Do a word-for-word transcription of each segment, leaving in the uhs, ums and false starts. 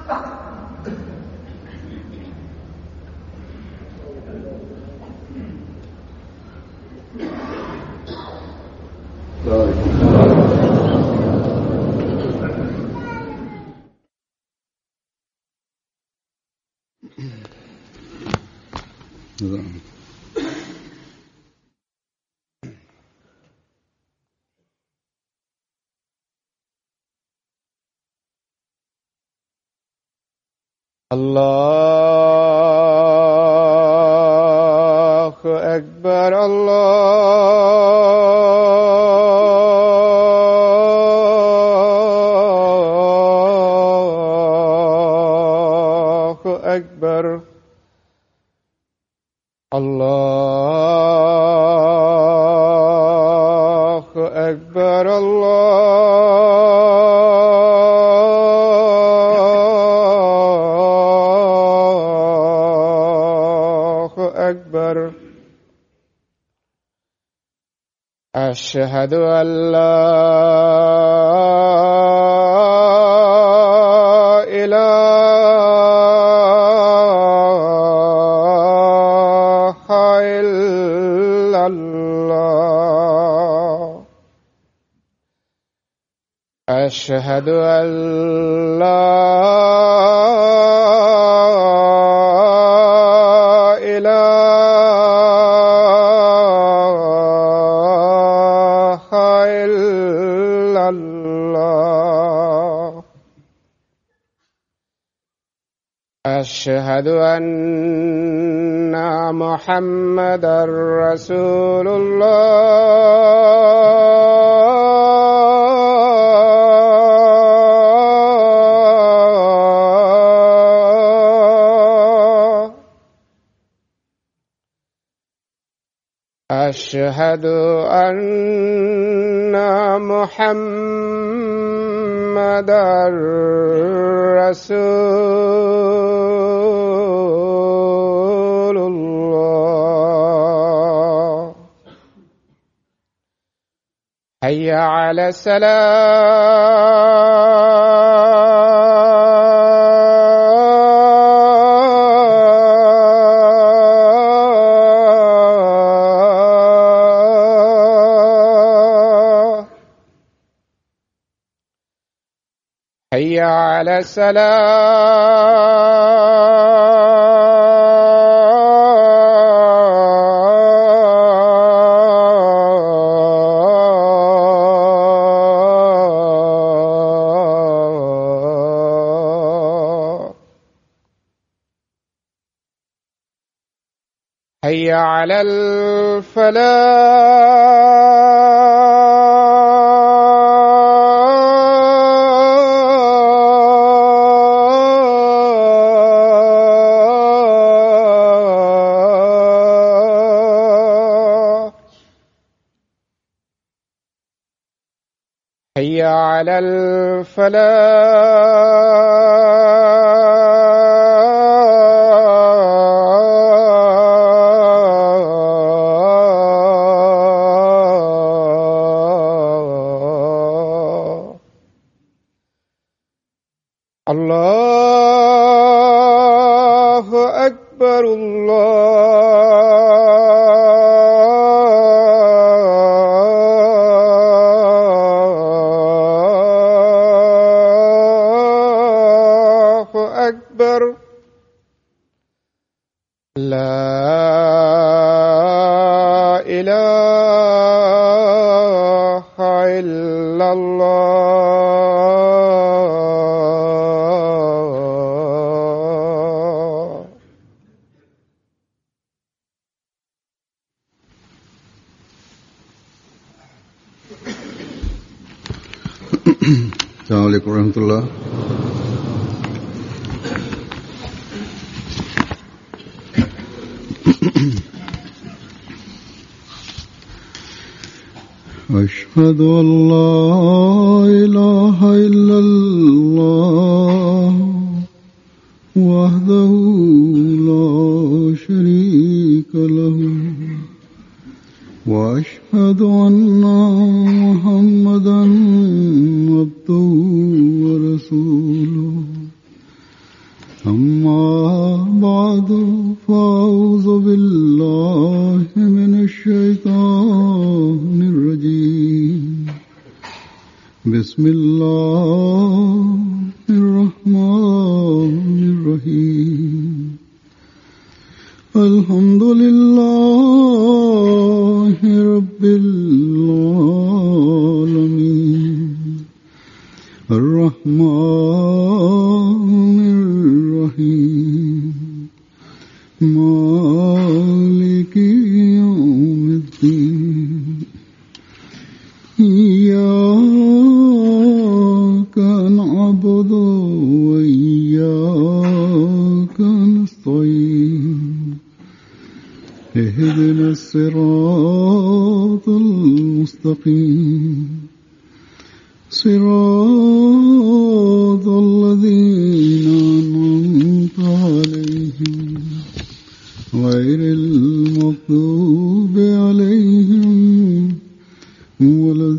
الله أكبر الله أكبر الله أكبر الله أكبر. أشهد أن لا إله إلا الله. أشهد أن لا أشهد أن محمدًا رسول الله. أشهد أن محمدًا رسول الله. حي على الصلاة. حي على الصلاة. حي على الفلاح. حي على الفلاح. الله أكبر الله أكبر. لا إله إلا الله. السلام عليكم ورحمة الله. أشهد أن لا إله إلا الله وحده لا شريك له وأشهد أن محمدًا عبده ورسوله. أما بعد فأعوذ بالله من الشيطان الرجيم بسم الله الرحمن الرحيم الحمد لله رب العالمين الرحمن الرحيم مالك يوم الدين إياك نعبد وإياك نستعين اهدنا الصراط المستقيم صراط الذين أنعمت عليهم غير المغضوب عليهم ولا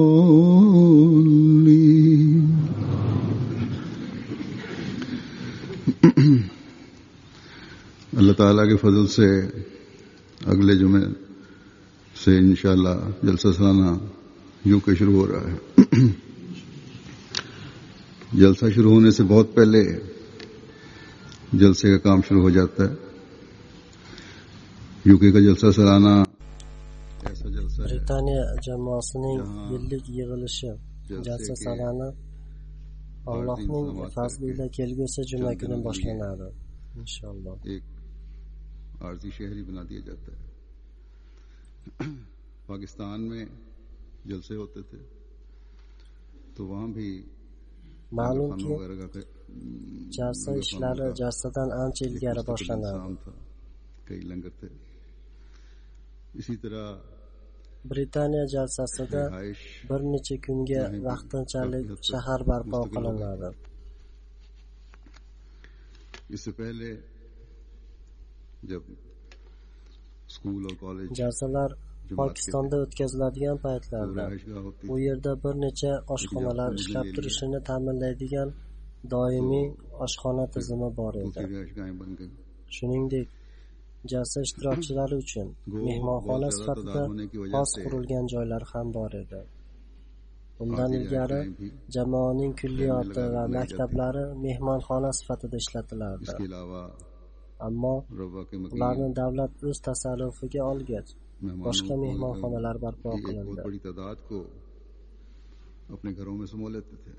الضالين अल्लाह ताला के फजल से अगले जुमे से इंशाअल्लाह जलसा सालाना यूके शुरू हो रहा है। जलसा शुरू होने से बहुत पहले जलसे का काम शुरू हो जाता है। यूके का जलसा सालाना ऐसा जलसा है Britaniya jamoasining yillik yig'ilishi jalsa salani Allohning fazlida kelgusi juma kuni boshlanadi inshaalloh. एक आरजी शहरी बना दिया जाता है। पाकिस्तान में जलसे होते थे तो वहां भी Ma'lumki, jalsa ishlari jalsadan ancha ilgari boshlanadi. कई लंगर थे। इसी तरह Britaniya jalsasida bir necha kunga vaqtinchalik shahar barpo qilinadi. इससे पहले जब स्कूल और college Jalsalar Pokistonda o'tkaziladigan paytlarda u yerda bir necha oshxonalar ishlab turishini ta'minlaydigan doimiy oshxona tizimi bor edi. Shuningdek, jalsa ishtirokchilari uchun mehmonxona sifatida xos qurilgan joylar ham bor edi. Bundan ilgari jamoaning kulliyoti va maktablari mehmonxona sifatida ishlatilardi. Ammo ularni davlat o'z tasarrufiga olgach, boshqa mehmonxonalar barpo qilindi. अपने घरों में समो लेते थे।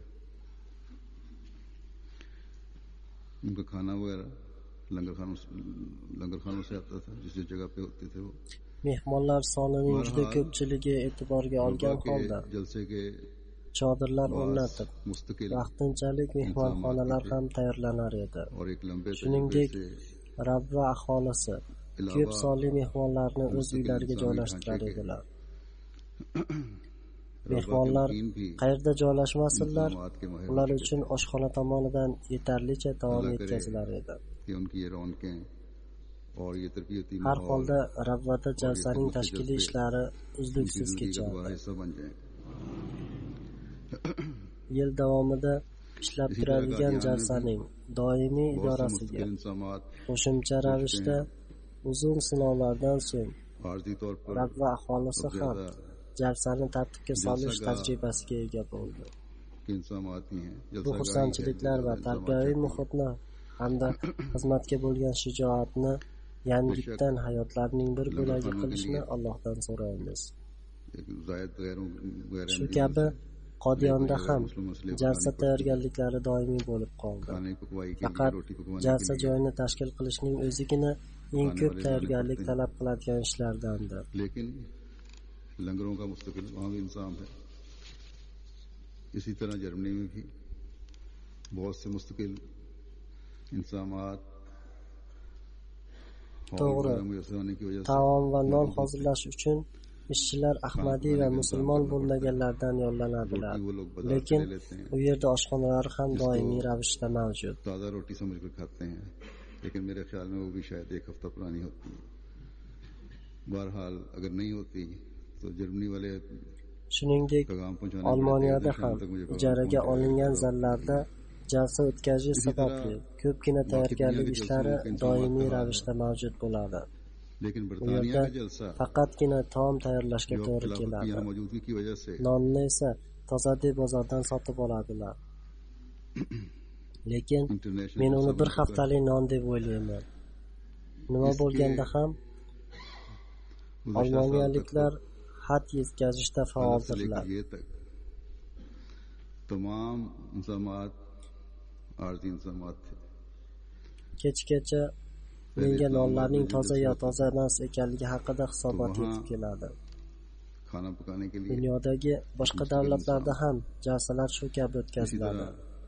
उनका खाना वगैरह लंगर खानों लंगर खानों से आता था, जिस जिस जगह पे होते थे वो। Mehmonlar sonining juda ko'pchiligi e'tiborga olgan holda chodirlar o'rnatib, vaqtinchalik mehmonxonalar ham tayyorlanar edi. Shuningdek, Rabva aholisi ko'p sonli mehmonlarni o'z uylariga joylashtirar edilar. Mehmonlar qayerda joylashmasinlar, ular uchun oshxona tomonidan yetarlicha taom yetkazilar edi. Har holda Rabvada jalsaning tashkiliy ishlari uzluksiz kechadi. Yil davomida ishlab turadigan jalsaning doimiy idorasiga qo'shimcha ravishda uzun sinovlardan so'ng Rabva aholisi ham jalsani tartibga solish tajribasiga ega bo'ldi. Bu xursandchiliklar va tarbiyaviy muhitni hamda xizmatga bo'lgan shijoatni yangitdan hayotlarining bir bo'lagi qilishni Allohdan so'raymiz. Shu kabi Qodiyonda ham jalsa tayyorgarliklari doimiy bo'lib qoldi. Faqat jalsa joyini tashkil qilishning o'zigina eng ko'p tayyorgarlik talab qiladigan ishlardandir. लेकिन लंगरों का मुस्तकिल वहाँ भी इंतजाम है। इसी तरह जर्मनी में भी बहुत से मुस्तकिल इंतजामात To'g'ri, taom va non hozirlash uchun ishchilar Ahmadiy va musulmon bo'lmaganlardan yollanadilar. Lekin u yerda oshxonalar ham doimiy ravishda mavjud. ताज़ा रोटी समझकर खाते हैं, लेकिन मेरे ख्याल में वो भी शायद एक हफ्ता पुरानी होती है। बहरहाल अगर नहीं होती तो जर्मनी वाले Shuningdek, Olmoniyada ham ijaraga olingan zallarda jalsa o'tkazish sababli ko'pgina tayyorgarlik ishlari doimiy ravishda mavjud bo'ladi. U yerda faqatgina taom tayyorlashga to'g'ri keladi. Nonni esa tozadek bozordan sotib oladilar. Lekin men uni bir haftalik non deb o'ylayman. Nima bo'lganda ham olmoniyaliklar xat yetkazishda faoldirlar. Kechgacha menga nonlarning toza yo toza emas ekanligi haqida hisobot yetib keladi. Dunyodagi boshqa davlatlarda ham jalsalar shu kabi o'tkaziladi.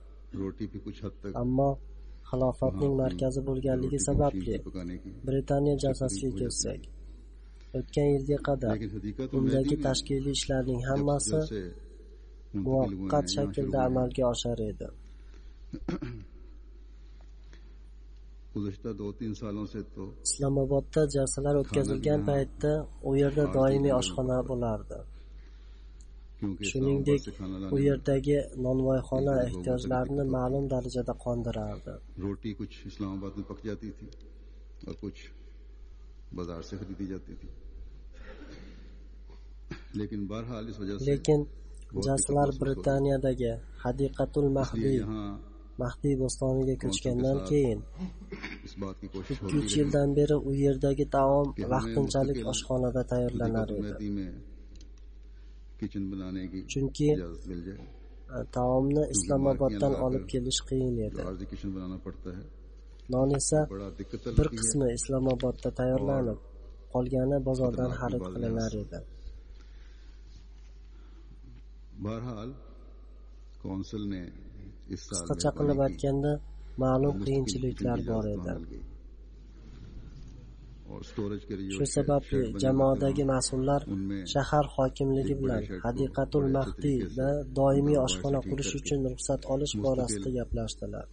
Ammo xalofatning markazi bo'lganligi sababli Britaniya jalsasiga kelsak, o'tgan yilga qadar undagi tashkiliy ishlarning hammasi muvaqqat shaklda amalga oshar edi. Islomobodda jalsalar o'tkazilgan paytda u yerda doimiy oshxona bo'lardi. Shuningdek, u yerdagi nonvoyxona ehtiyojlarini ma'lum darajada qondirardi. Roti kuch Islamabad mein pak jati thi aur kuch bazar se kharidi jati thi. Lekin barhal is wajah se Lekin jalsalar Britaniyadagi Hadiqatul Mahdi Mahdi bo'stoniga ko'chgandan keyin ikki uch yildan beri u yerdagi taom vaqtinchalik oshxonada tayyorlanar edi. Chunki taomni Islomoboddan olib kelish qiyin edi. Non esa bir qismi Islomobodda tayyorlanib, qolgani bozordan xarid qilinar edi. Qisqacha qilib aytganda, ma'lum qiyinchiliklar bor edi. Shu sababli jamoadagi mas'ullar shahar hokimligi bilan Hadiqatul Mahdida doimiy oshxona qurish uchun ruxsat olish borasida gaplashdilar.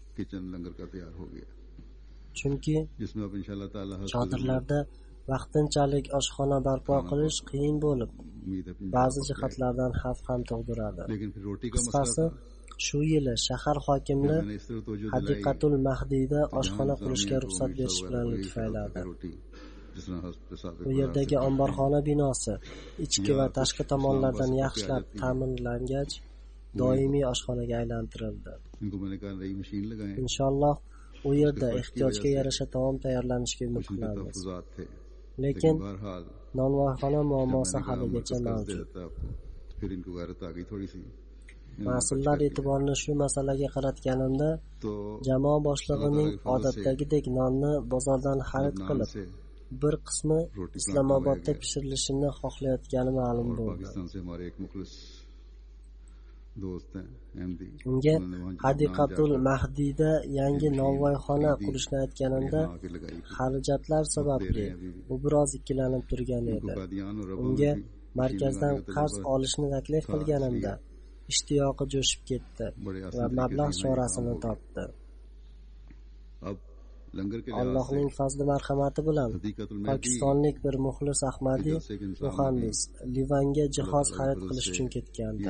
Chunki chodirlarda vaqtinchalik oshxona barpo qilish qiyin bo'lib, ba'zi jihatlardan xavf ham tug'diradi. Qisqasi, shu yili shahar hokimligi Hadiqatul Mahdida oshxona qurishga ruxsat berish bilan lutfayladi. U yerdagi omborxona binosi ichki va tashqi tomonlardan yaxshilab ta'minlangach, doimiy oshxonaga aylantirildi. Inshaalloh u yerda ehtiyojga yarasha taom tayyorlanishiga umid qilamiz. Lekin nonvoyxona muammosi haligacha mavjud. Mas'ullar e'tiborini shu masalaga qaratganimda, jamoa boshlig'ining odatdagidek nonni bozordan xarid qilib, bir qismi Islomobodda pishirilishini xohlayotgani ma'lum bo'ldi. Unga Hadiqatul Mahdida yangi nonvoyxona qurishni aytganimda, xarajatlar sababli u biroz ikkilanib turgan edi. Unga markazdan qarz olishni taklif qilganimda, ishtiyoqi jo'shib ketdi va mablag' chorasini topdi. Allohning fazli marhamati bilan pokistonlik bir muxlis Ahmadi muhandis Livanga jihoz xarid qilish uchun ketgandi.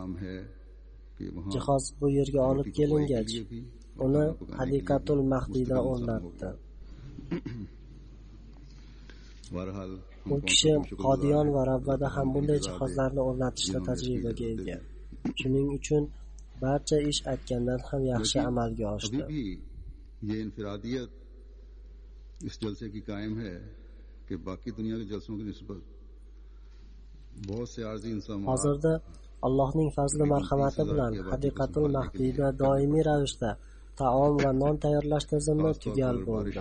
Jihoz bu yerga olib kelingach, uni Hadiqatul Mahdida o'rnatdi. U kishi Qodiyon va Ravvada ham bunday jihozlarni o'rnatishda tajribaga ega. Shuning uchun barcha ish aytgandan ham yaxshi amalga oshdi. ये इनफिरादियत इस जलसे की कायम है कि बाकी दुनिया के जलसों की निस्बत बहुत से आर्जी इंसान hozirda Allohning fazli marhamati bilan Hadiqatul Mahdida doimiy ravishda taom va non tayyorlash tizimi tugal bo'ldi.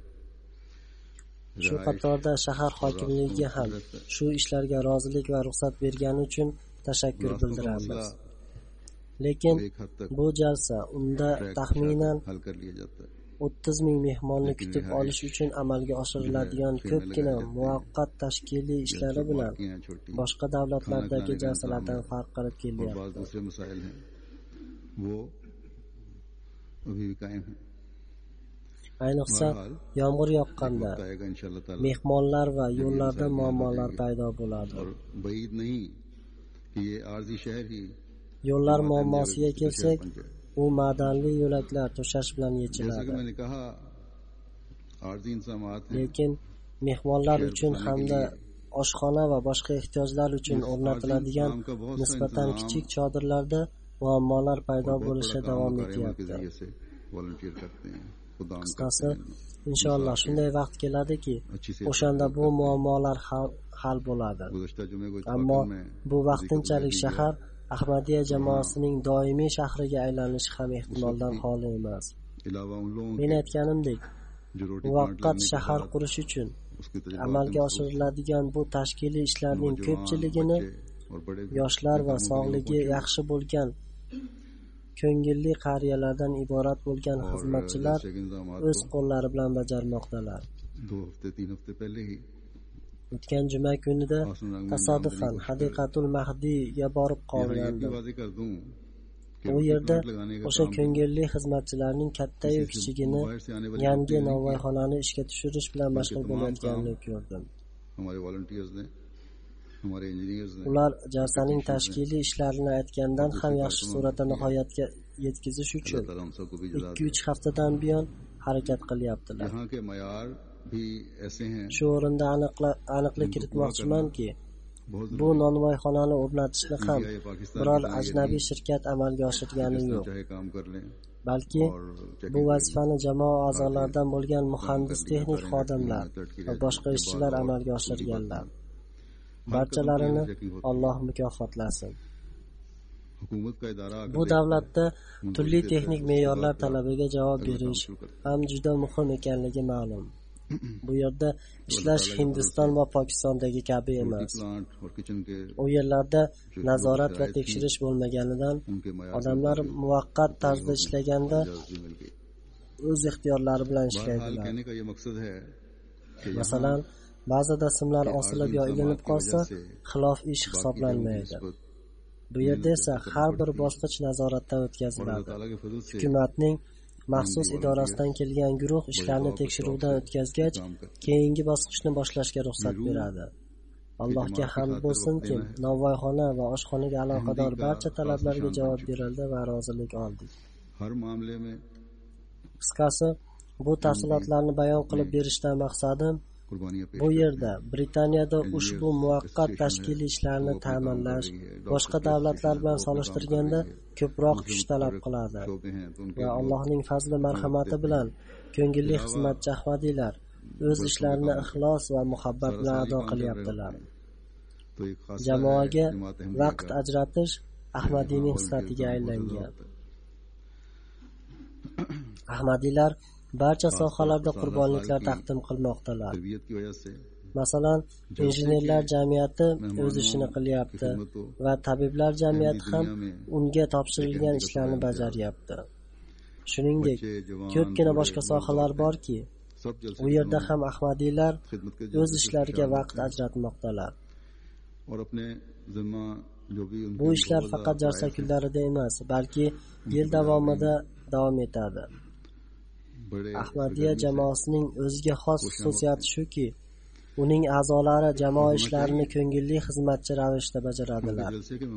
Shu qatorda shahar hokimligiga ham shu ishlarga rozilik va ruxsat bergani uchun tashakkur bildiramiz. Lekin bu jalsa unda taxminan o'ttiz ming mehmonni kutib olish uchun amalga oshiriladigan ko'pgina muvaqqat tashkiliy ishlari bilan boshqa davlatlardagi jalsalardan farq qilib kelyapti. Ayniqsa yomg'ir yoqqanda mehmonlar va yo'llarda muammolar paydo bo'ladi. Yo'llar muammosiga kelsak, u ma'danli yo'laklar to'shash bilan yechiladi. Lekin mehmonlar uchun hamda oshxona va boshqa ehtiyojlar uchun o'rnatiladigan nisbatan kichik chodirlarda muammolar paydo bo'lishi davom etyapti. Qisqasi, inshaalloh shunday vaqt keladiki, o'shanda bu muammolar hal bo'ladi. Ammo bu vaqtinchalik shahar Ahmadiyya jamoasining doimiy shahriga aylanishi ham ehtimoldan xoli emas. Men aytganimdek, muvaqqat shahar qurish uchun amalga oshiriladigan bu tashkiliy ishlarning ko'pchiligini yoshlar va sog'ligi yaxshi bo'lgan ko'ngilli qariyalardan iborat bo'lgan xizmatchilar o'z qo'llari bilan bajarmoqdalar. O'tgan juma kunida tasodifan Hadiqatul Mahdiyga borib qolgandim. U yerda o'sha ko'ngilli xizmatchilarning katta-yu kichigini yangi novvoyxonani ishga tushirish bilan mashg'ul bo'layotganini ko'rdim. Ular jalsaning tashkiliy ishlarini aytgandan ham yaxshi suratda nihoyatga yetkazish uchun ikki uch haftadan buyon harakat qilyaptilar. Shu o'rinda aniqlik kiritmoqchimanki, bu nonvoyxonani o'rnatishni ham biror ajnabiy shirkat amalga oshirgani yo'q. Balki bu vazifani jamoa a'zolaridan bo'lgan muhandis, texnik xodimlar va boshqa ishchilar amalga oshirganlar. Barchalarini Alloh mukofotlasin. Bu davlatda turli texnik me'yorlar talabiga javob berish ham juda muhim ekanligi ma'lum. Bu yerda ishlash Hindiston va Pokistondagi kabi emas. U yerlarda nazorat va tekshirish bo'lmaganidan odamlar muvaqqat tarzda ishlaganda o'z ixtiyorlari bilan ishlaydilar. Masalan, ba'zida simlar osilib yo ilinib qolsa, xilof ish hisoblanmaydi. Bu yerda esa har bir bosqich nazoratdan o'tkaziladi. Hukumatning maxsus idorasidan kelgan guruh ishlarni tekshiruvdan o'tkazgach, keyingi bosqichni boshlashga ruxsat beradi. Allohga hamd bo'lsinki, novvoyxona va oshxonaga aloqador barcha talablarga javob berildi va rozilik oldik. Qisqasi, bu tafsilotlarni bayon qilib berishdan maqsadim bu yerda Britaniyada ushbu muvaqqat tashkiliy ishlarni ta'minlash boshqa davlatlar bilan solishtirganda ko'proq kuch talab qiladi va Allohning fazli marhamati bilan ko'ngilli xizmatchi ahmadiylar o'z ishlarini ixlos va muhabbat bilan ado qilyaptilar. Jamoaga vaqt ajratish Ahmadiyning xislatiga aylangan. Ahmadiylar barcha sohalarda qurbonliklar taqdim qilmoqdalar. Masalan, injenerlar jamiyati o'z ishini qilyapti va tabiblar jamiyati ham unga topshirilgan ishlarni bajaryapti. Shuningdek, ko'pgina boshqa sohalar borki, u yerda ham ahmadiylar o'z ishlariga vaqt ajratmoqdalar. Bu ishlar faqat jalsa kunlarida emas, balki yil davomida davom etadi. Ahmadiyya jamoasining o'ziga xos xususiyati shuki, uning a'zolari jamoa ishlarini ko'ngilli xizmatchi ravishda bajaradilar.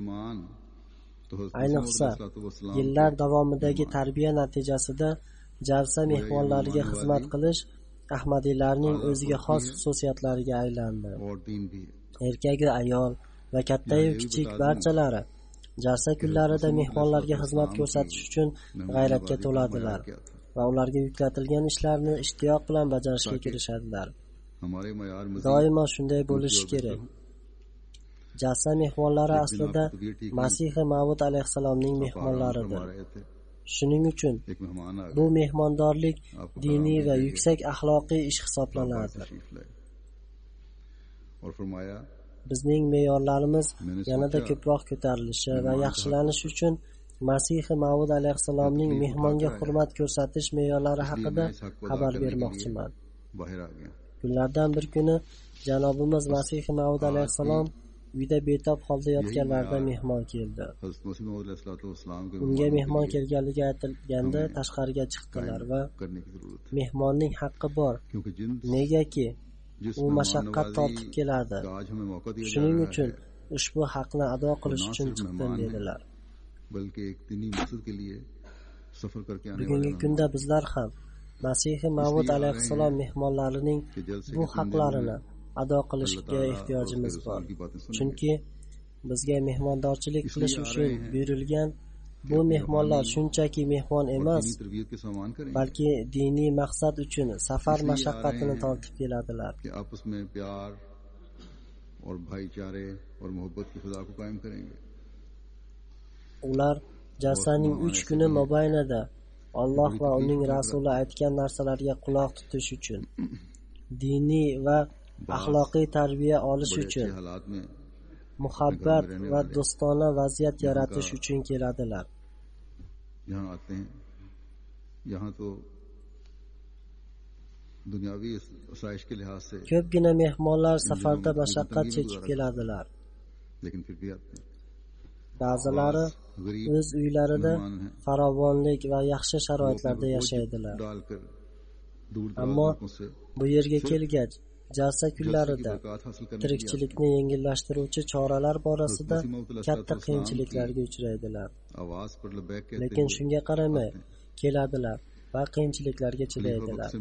Ayniqsa, yillar davomidagi tarbiya natijasida jalsa mehmonlariga xizmat qilish ahmadiylarning o'ziga xos xususiyatlariga aylandi. Erkak va ayol va katta-yu kichik barchalari jalsa kunlarida mehmonlarga xizmat ko'rsatish uchun g'ayratga to'ladilar va ularga yuklatilgan ishlarni ishtiyoq bilan bajarishga kirishadilar. Doimo shunday bo'lishi kerak. Jalsa mehmonlari aslida Masih Mavud alayhissalomning mehmonlaridir. Shuning uchun bu mehmondorlik diniy va yuksak axloqiy ish hisoblanadi. Bizning me'yorlarimiz yanada ko'proq ko'tarilishi va yaxshilanishi uchun Masih Mavud alayhissalomning mehmonga hurmat ko'rsatish me'yorlari haqida xabar bermoqchiman. Kunlardan bir kuni Janobimiz Masih Mavud alayhissalom uyda betob holda yotganlarida mehmon keldi. Unga mehmon kelganligi aytilganda tashqariga chiqdilar va mehmonning haqqi bor. Negaki u mashaqqat tortib keladi. Shuning uchun ushbu haqni ado qilish uchun chiqdim dedilar. सफर करके आने bugungi kunda bizlar ham Masihi Mavud alayhissalom mehmonlarining bu haqlarini ado qilishga ehtiyojimiz bor. Chunki bizga mehmondorchilik qilish uchun buyurilgan bu mehmonlar shunchaki mehmon emas, balki diniy maqsad uchun safar mashaqqatini tortib keladilar. Ular jalsaning uch kuni mobaynida Alloh va uning rasuli aytgan narsalarga quloq tutish uchun, diniy va axloqiy tarbiya olish uchun, muhabbat va do'stona vaziyat yaratish uchun keladilar. Ko'pgina mehmonlar safarda mashaqqat chekib keladilar. Ba'zilari o'z uylarida farovonlik va yaxshi sharoitlarda yashaydilar. Ammo bu yerga kelgach, jalsa kunlarida tirikchilikni yengillashtiruvchi choralar borasida katta qiyinchiliklarga uchraydilar. Lekin shunga qaramay keladilar va qiyinchiliklarga chidaydilar.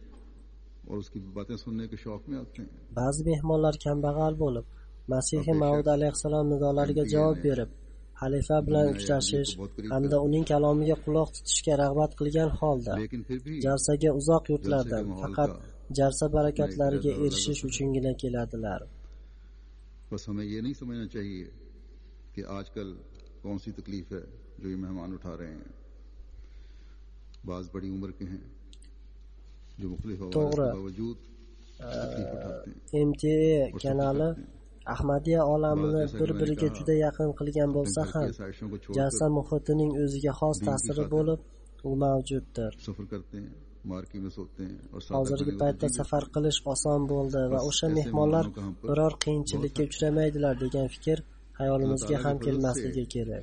Ba'zi mehmonlar kambag'al bo'lib, Masihi Mavud alayhissalom nidolariga javob berib, xalifa bilan uchrashish hamda uning kalomiga quloq tutishga rag'bat qilgan holda jalsaga uzoq yurtlardan faqat jalsa barakatlariga erishish uchungina keladilar. बस हमें ये नहीं समझना चाहिए कि आजकल कौन सी तकलीफ है जो ये मेहमान उठा रहे हैं. बाज बड़ी उम्र के हैं जो मुख्तलिफ बावजूद तकलीफ उठाते हैं. M T A kanali Ahmadiya olamini bir-biriga juda yaqin qilgan bo'lsa ham, jalsa muhitining o'ziga xos ta'siri bo'lib, u mavjuddir. Hozirgi paytda safar qilish oson bo'ldi va o'sha mehmonlar biror qiyinchilikka uchramaydilar degan fikr hayolimizga ham kelmasligi kerak.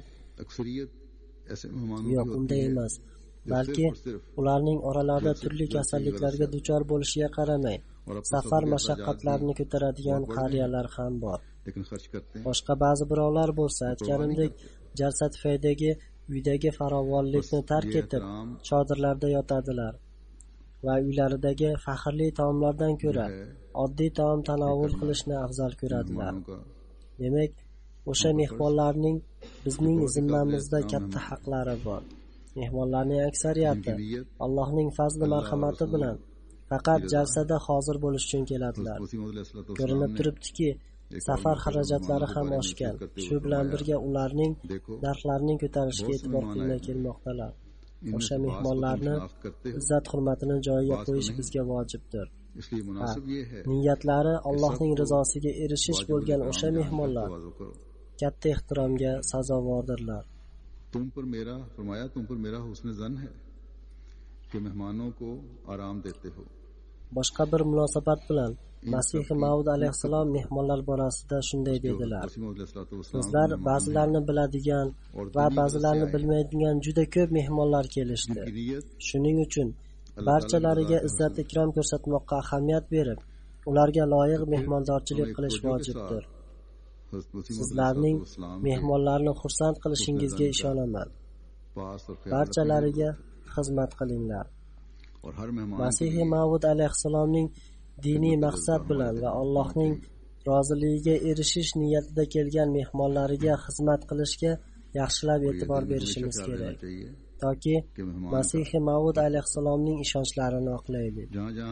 Yo'q, unday emas. Balki ularning oralarida turli kasalliklarga duchor bo'lishiga qaramay, safar mashaqqatlarini ko'taradigan qariyalar ham bor. Boshqa ba'zi birovlar bo'lsa, aytganimdek, jalsa tufayidagi uydagi farovonlikni tark etib, chodirlarda yotadilar va uylaridagi faxrli taomlardan ko'ra oddiy taom tanovul qilishni afzal ko'radilar. Demak, o'sha mehmonlarning bizning zimmamizda katta haqlari bor. Mehmonlarning aksariyati Allohning fazli marhamati bilan faqat jalsada hozir bo'lish uchun keladilar. Ko'rinib turibdiki, safar xarajatlari ham oshgan. Shu bilan birga ularning narxlarining ko'tarilishiga e'tibor qilmay kelmoqdalar. O'sha mehmonlarni izzat hurmatini joyiga qo'yish bizga vojibdir. Ha, niyatlari Allohning rizosiga erishish bo'lgan o'sha mehmonlar katta ehtiromga sazovordirlar. तुम पर मेरा फरमाया तुम पर मेरा हुस्न ज़न है कि मेहमानों को आराम देते हो. Boshqa bir munosabat bilan Masihi Mavud alayhissalom mehmonlar borasida shunday dedilar. Sizlar ba'zilarni biladigan va ba'zilarni bilmaydigan juda ko'p mehmonlar kelishdi. Shuning uchun barchalariga izzat ikrom ko'rsatmoqqa ahamiyat berib, ularga loyiq mehmondorchilik qilish vojibdir. Sizlarning mehmonlarni xursand qilishingizga ishonaman. Barchalariga xizmat qilinglar. Masihi Mavud alayhissalomning diniy maqsad bilan va Allohning roziligiga erishish niyatida kelgan mehmonlariga xizmat qilishga yaxshilab e'tibor berishimiz kerak, toki Masihi Mavud alayhissalomning ishonchlarini oqlaylik.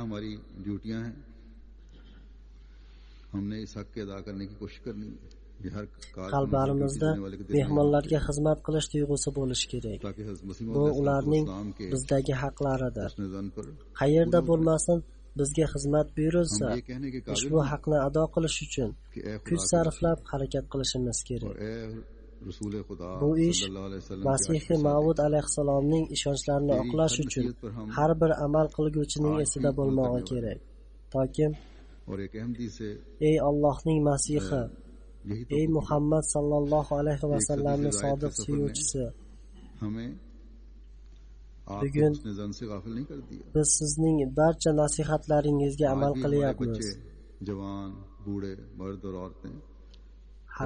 Qalblarimizda mehmonlarga xizmat qilish tuyg'usi bo'lishi kerak. Bu ularning bizdagi haqlaridir. Qayerda bo'lmasin, bizga xizmat buyurilsa, ushbu haqni ado qilish uchun kuch sarflab harakat qilishimiz kerak. Bu ish Masihi Mavud alayhissalomning ishonchlarini oqlash uchun har bir amal qilguvchining esida bo'lmog'i kerak. Toki ey Allohning Masihi, ey Muhammad sallallohu alayhi va sallamning sodiq suyuvchisi, bugun biz sizning barcha nasihatlaringizga amal qilyapmiz.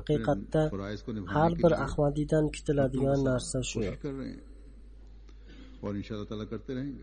Haqiqatda har bir Ahmadiydan kutiladigan narsa shu. और इंशाअल्लाह ताला करते रहेंगे।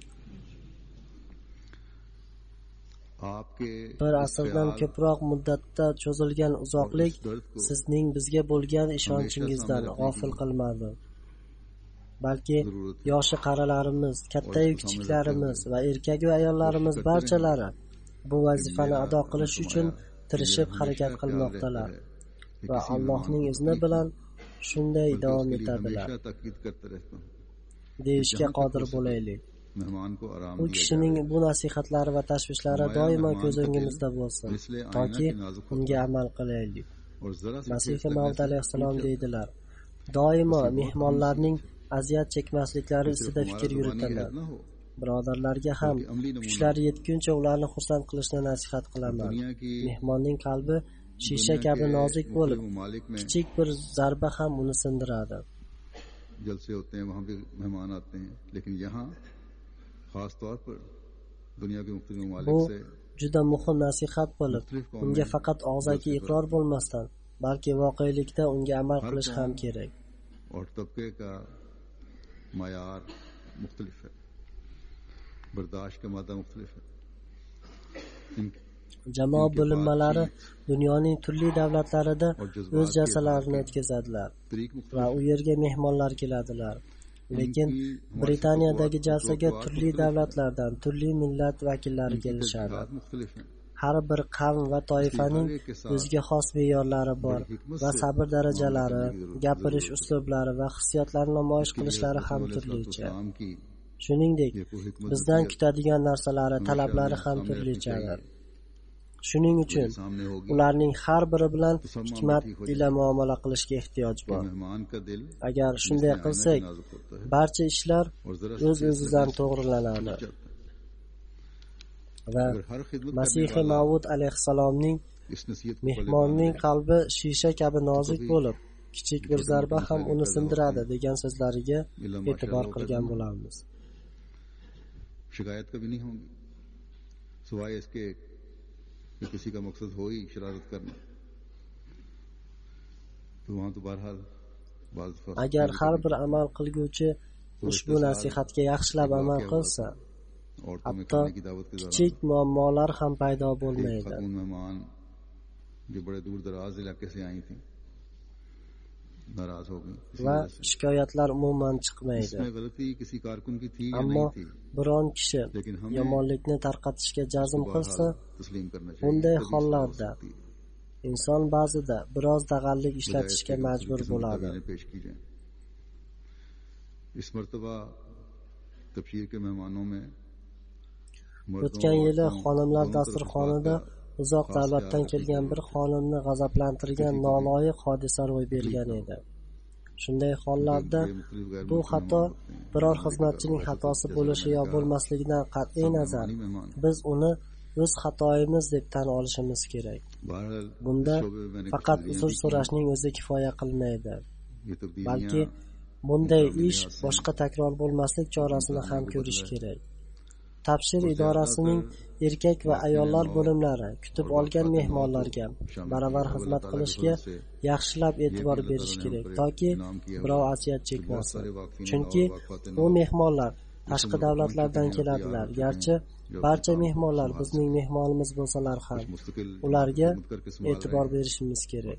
bir asrdan ko'proq muddatda cho'zilgan uzoqlik sizning bizga bo'lgan ishonchingizdan g'ofil qilmadi, balki yoshi qarilarimiz, kattayu kichiklarimiz va erkak va ayollarimiz barchalari bu vazifani ado qilish uchun tirishib harakat qilmoqdalar va Allohning izni bilan shunday davom etadilar deyishga qodir bo'laylik. U kishining bu nasihatlari va tashvishlari doimo ko'z o'ngimizda bo'lsin, toki unga amal qilaylik. Masih Maud alayhissalom deydilar: doimo mehmonlarning aziyat chekmasliklari ustida fikr yuritaman. Birodarlarga ham kuchlari yetguncha ularni xursand qilishni nasihat qilaman. Mehmonning qalbi shisha kabi nozik bo'lib, kichik bir zarba ham uni sindiradi. जलसे होते हैं वहां भी मेहमान आते हैं, लेकिन यहाँ खास तौर पर दुनिया के मुख्तलिफ ममालिक से juda muhim nasihat bo'lib, unga faqat og'zaki iqror bo'lmasdan, balki voqelikda unga amal qilish ham kerak. और तबके का मयार मुख्तलिफ है, बर्दाश्त का मादा मुख्तलिफ है। Jamoa bo'linmalari dunyoning turli davlatlarida o'z jalsalarini o'tkazadilar va u yerga mehmonlar keladilar. Lekin Britaniyadagi jalsaga turli davlatlardan, turli millat vakillari kelishadi. Har bir qavm va toifaning o'ziga xos me'yorlari bor va sabr darajalari, gapirish uslublari va hissiyotlarni namoyish qilishlari ham turlicha. Shuningdek, bizdan kutadigan narsalari, talablari ham turlichadir. Shuning uchun ularning har biri bilan hikmat ila muomala qilishga ehtiyoj bor. Agar shunday qilsak, barcha ishlar o'z-o'zidan to'g'rilanadi. Va Masih Maud alayhissalomning mehmonning qalbi shisha kabi nozik bo'lib, kichik bir zarba ham uni sindiradi degan so'zlariga e'tibor qilgan bo'lamiz. शिकायत कभी नहीं होगी सिवाय इसके कि किसी का मकसद हो ही शरारत करना, तो वहां तो बहरहाल agar har bir amal qilguvchi ushbu nasihatga yaxshilab amal qilsa, hatto kichik muammolar ham paydo bo'lmaydi. Va shikoyatlar umuman chiqmaydi. Ammo biron kishi yomonlikni tarqatishga jazm qilsa, bunday hollarda inson ba'zida biroz dag'allik ishlatishga majbur bo'ladi. O'tgan yili xonimlar dasturxonida uzoq davlatdan kelgan bir xonimni g'azablantirgan noloyiq hodisa ro'y bergan edi. Shunday hollarda bu xato biror xizmatchining xatosi bo'lishi yo bo'lmasligidan qat'iy nazar, biz uni o'z xatoyimiz deb tan olishimiz kerak. Bunda faqat uzr so'rashning o'zi kifoya qilmaydi, balki bunday ish boshqa takror bo'lmaslik chorasini ham ko'rish kerak. Tabshir idorasining erkak va ayollar bo'limlari kutib olgan mehmonlarga baravar xizmat qilishga yaxshilab e'tibor berish kerak, toki birov aziyat chekmasin. Chunki u mehmonlar tashqi davlatlardan keladilar. Garchi barcha mehmonlar bizning mehmonimiz bo'lsalar ham, ularga e'tibor berishimiz kerak.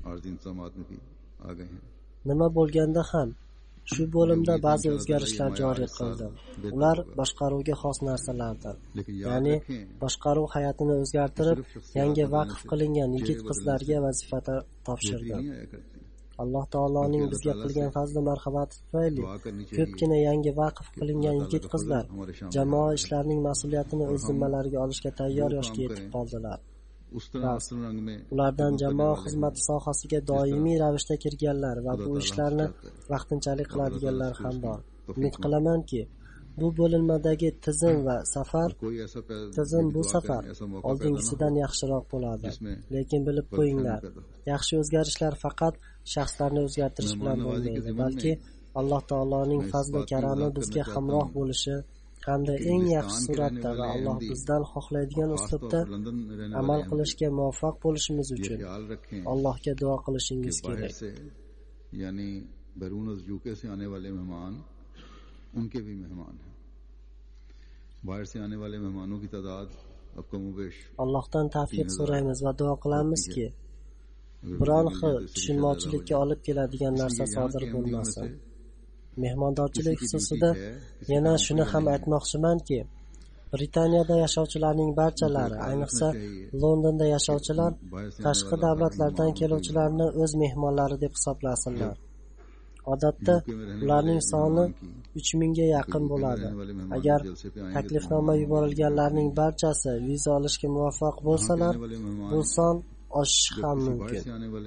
Nima bo'lganda ham shu bo'limda ba'zi o'zgarishlar joriy qildim. Ular boshqaruvga xos narsalardir. Ya'ni boshqaruv hay'atini o'zgartirib, yangi vaqf qilingan yigit-qizlarga vazifa topshirdim. Alloh taoloning bizga qilgan fazli marhamati tufayli ko'pgina yangi vaqf qilingan yigit-qizlar jamoa ishlarining mas'uliyatini o'z zimmalariga olishga tayyor yoshga yetib qoldilar. Ulardan jamoa xizmati sohasiga doimiy ravishda kirganlar va bu ishlarni vaqtinchalik qiladiganlar ham bor. Umid qilamanki, bu bo'linmadagi tizim va safar tizim bu safar oldingisidan yaxshiroq bo'ladi. Lekin bilib qo'yinglar, yaxshi o'zgarishlar faqat shaxslarni o'zgartirish bilan bo'lmaydi, balki Alloh taoloning fazli karami bizga hamroh bo'lishi hamda eng yaxshi suratda va Alloh bizdan xohlaydigan uslubda amal qilishga muvaffaq bo'lishimiz uchun Allohga duo qilishingiz kerak. यानी बैरून यूके से आने वाले मेहमान उनके भी मेहमान हैं। बाहर से आने वाले मेहमानों की तादाद अब कमोबेश Allohdan tavfiq so'raymiz va duo qilamizki, biron xil tushunmovchilikka olib keladigan narsa sodir bo'lmasin. Mehmondorchilik xususida yana shuni ham aytmoqchimanki, Britaniyada yashovchilarning barchalari, ayniqsa Londonda yashovchilar, tashqi davlatlardan keluvchilarni o'z mehmonlari deb hisoblasinlar. Odatda ularning soni uch mingga yaqin bo'ladi. Agar taklifnoma yuborilganlarning barchasi viza olishga muvaffaq bo'lsalar, bu son oshishi ham mumkin.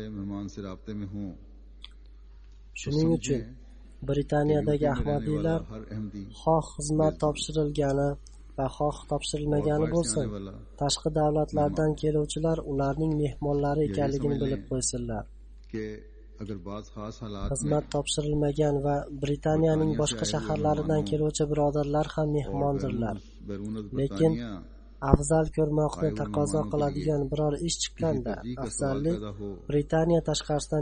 Shuning uchun Britaniyadagi ahmadiylar xoh xizmat topshirilgani va xoh topshirilmagani bo'lsin, tashqi davlatlardan keluvchilar ularning mehmonlari ekanligini bilib qo'ysinlar. Xizmat topshirilmagan va Britaniyaning boshqa shaharlaridan keluvchi birodarlar ham mehmondirlar. Lekin afzal ko'rmoqni taqozo qiladigan biror ish chiqqanda, afzallik Britaniya tashqarisidan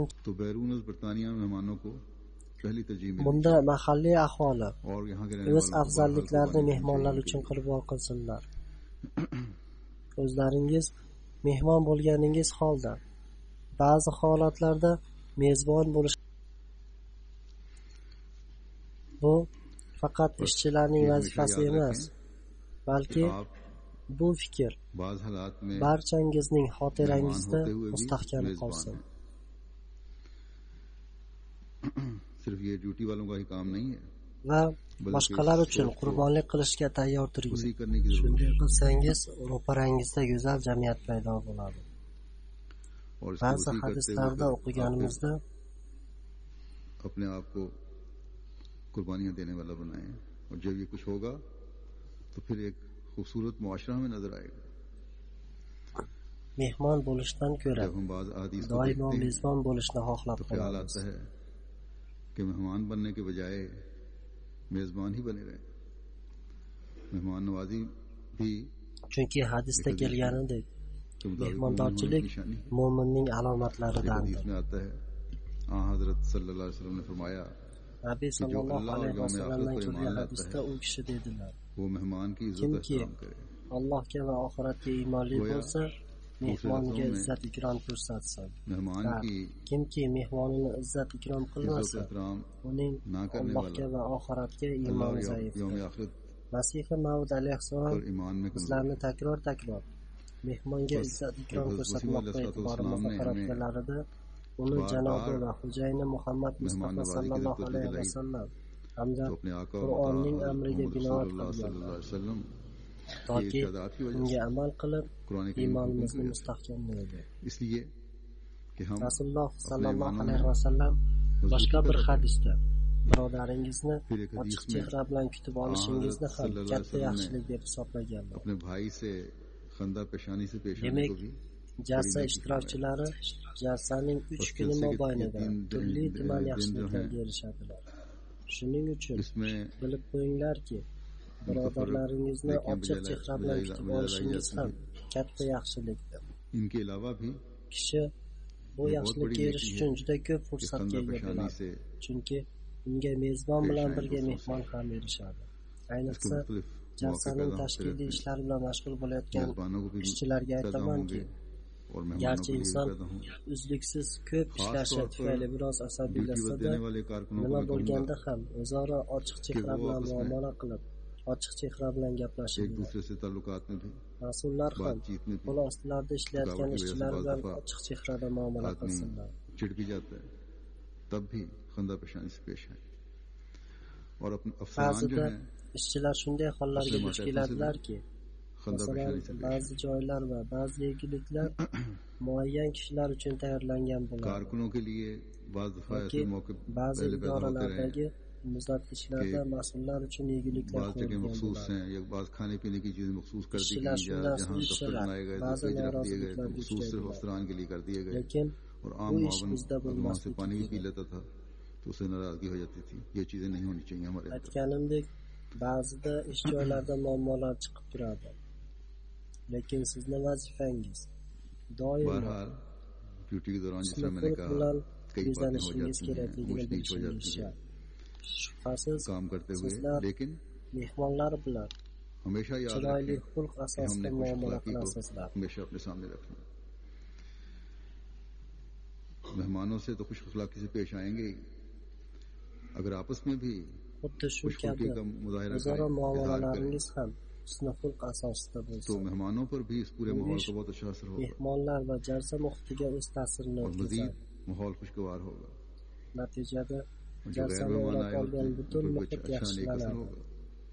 bunda mahalliy aholi o'z afzalliklarini mehmonlar uchun qurbon qilsinlar. O'zlaringiz mehmon bo'lganingiz holda ba'zi holatlarda mezbon bo'lish bu faqat ishchilarning vazifasi emas, balki bu fikr barchangizning xotirangizda mustahkam qolsin. Va boshqalar uchun qurbonlik qilishga tayyor turing. Shunday qilsangiz, ro'parangizda go'zal jamiyat paydo bo'ladi. Ba'zi hadislarda o'qiganimizda अपने आप को कुर्बानियां देने वाला बनाएं और जब ये कुछ होगा तो फिर एक खूबसूरत मुआशरा हमें नजर आएगा. mehmon bo'lishdan ko'ra doimo mezbon bo'lishni xohlab qolamiz. कि मेहमान बनने के बजाय मेजबान ही बने रहे. मेहमान नवाजी भी chunki hadisda kelganidek mehmondorchilik mo'minning alomatlaridandir. हज़रत सल्लल्लाहु अलैहि वसल्लम ने फरमाया, Nabiy sallallohu alayhi vasallamdan kelgan hadisda u kishi dedilar, kimki Allohga va oxiratga iymonli bo'lsa, mehmonga izzat ikrom ko'rsatsin. Kimki mehmonini izzat ikrom qilmasa, uning Allohga va oxiratga iymoni zaifdir. Masih Mavud alayhissalom bizlarni takror-takror mehmonga izzat ikrom ko'rsatmoqqa e'tiborimizni qaratganlarida uni janobi va xo'jayini Muhammad Mustafa sallallohu alayhi vasallam hamda Qur'onning amriga binoan qilgan, toki unga amal qilib iymonimizni mustahkamlaydi. Rasululloh sallallohu alayhi vasallam boshqa bir hadisda birodaringizni ochiq chehra bilan kutib olishingizni ham katta yaxshilik deb hisoblaganlar. Demak, jalsa ishtirokchilari jalsaning uch kuni mobaynida turli-tuman yaxshiliklarga erishadilar. Shuning uchun bilib qo'yinglarki, birodarlaringizni ochiq chehra bilan kutib olishingiz ham katta yaxshilikdir. Kishi bu yaxshilikka erishish uchun juda ko'p fursatga ega bo'ladi. Chunki unga mezbon bilan birga mehmon ham erishadi. Ayniqsa jalsaning tashkiliy ishlari bilan mashg'ul bo'layotgan ishchilarga aytamanki, garchi inson uzluksiz ko'p ishlashi tufayli biroz asabiylashsa-da, nima bo'lganda ham o'zaro ochiq chehra bilan muomala qilib, ochiq chehra bilan gaplashib, mas'ullar ham qo'l ostilarida ishlayotgan ishchilar bilan ochiq chehrada muomala qilsinlar. Ba'zida ishchilar shunday hollarga duch keladilarki, masalan, ba'zi joylar va ba'zi yeguliklar muayyan kishilar uchun tayyorlangan bo'ladi. Yoki ba'zi idoralardagi muzlatgichlarda mas'ullar uchun yeguliklar qo'yilgan bo'ladi. Ishchilar shundan suyunishadilar, ba'zi noroziliklarga uchraydilar. Lekin bu ish bizda bo'lmasligi kerak. Aytganimdek, ba'zida ish joylarida muammolar chiqib turadi. Lekin sizni vazifangiz doimo bilan go'zalishingiz kerakligini bilishingiz shart. shubhasiz काम करते हुए, sizlar लेकिन mehmonlar bilan हमेशा याद chiroyli रखें xulq कि asosida हमने खुश muomala अखलाकी को qilasizlar. हमेशा अपने सामने रखना. मेहमानों से तो खुश अखलाकी से पेश आएंगे ही, अगर आपस में भी xuddi shu खुशखुल्की kabi का मुजाहिरा o'zaro करें, इजहार करें, muomalalaringiz ham husni xulq asosida तो bo'lsin. मेहमानों पर भी इस पूरे Bu माहौल ish का बहुत अच्छा असर होगा mehmonlar va jalsa muhitiga o'z ta'sirini और मजीद o'tkazadi. माहौल खुशगवार होगा. Natijada और जो गैर jalsani मेहमान o'rab आए होते olgan हैं butun उन पर muhit भी अच्छा नेक असर yaxshilanadi. होगा.